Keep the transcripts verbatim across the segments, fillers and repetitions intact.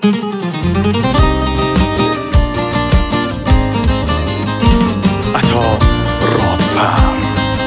عطا رادفر.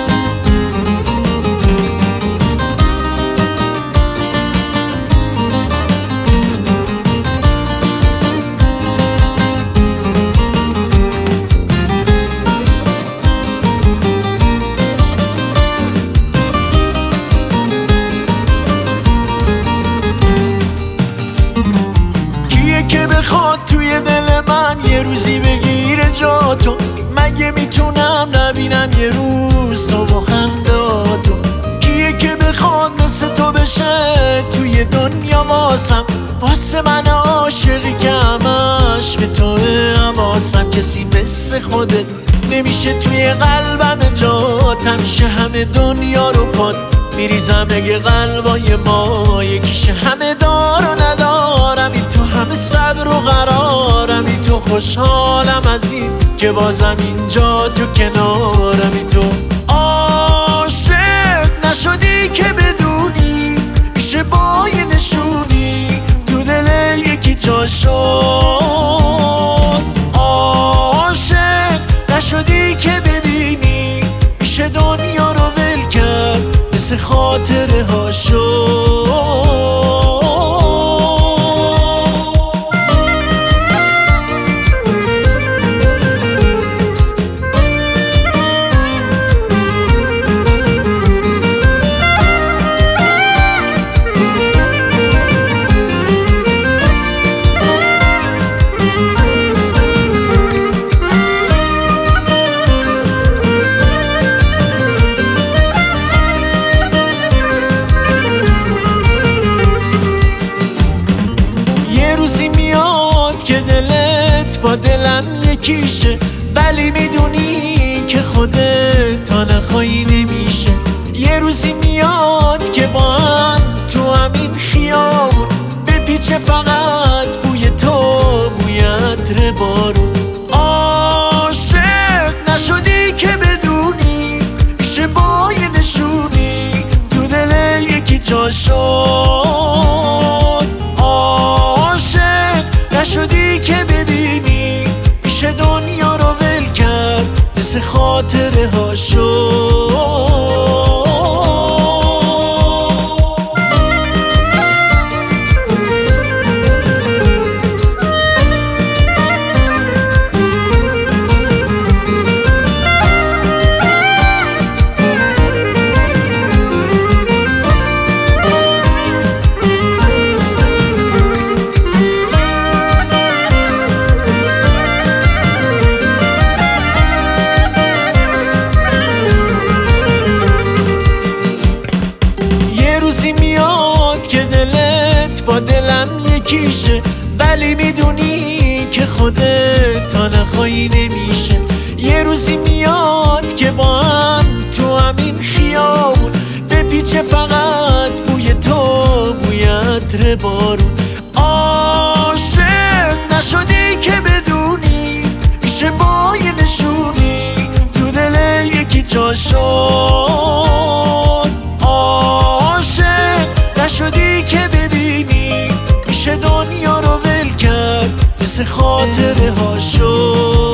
که بخواد توی دل من یه روزی بگیره جا تو، مگه میتونم نبینم یه روز تو با خنداتو؟ کیه که بخواد مثل تو بشه توی دنیا واسم، واسه من عاشقی که همش به توه حواسم؟ کسی مثل خودت نمیشه توی قلبم جات، همیشه همه دنیا رو پات میریزم اگه قلبای ما یکیشه. همه دار و ندارم این تو، همه صبر و قرارم این تو، خوشحالم از این که بازم اینجا تو کنارم این تو. عاشق نشدی که بدونی میشه با یه نشونی تو دل یکی جا شد. عاشق نشدی که ببینی میشه دنیا رو ول کرد مثل خاطره ها شد. با دلم یکیشه ولی میدونی که خودت تا نخوایی نمیشه. یه روزی میاد که با هم تو همین خیابون بپیچه فقط بوی تو، بوی عطر بارون. عاشق نشدی که بدونی میشه با یه نشونی تو دل یکی جا شد. عاشق نشدی که ببینی میشه دنیا رو ول کرد مثل خاطره ها شد. با دلم یکیشه ولی میدونی که خودت تا نخوایی نمیشه. یه روزی میاد که با هم تو همین خیابون بپیچه فقط بوی تو، بوی عطر بارون. عاشق نشدی که بدونی میشه با یه نشونی تو دل یکی جا شد. عاشق نشدی که دنیا رو ول کرد مثل خاطره ها شد.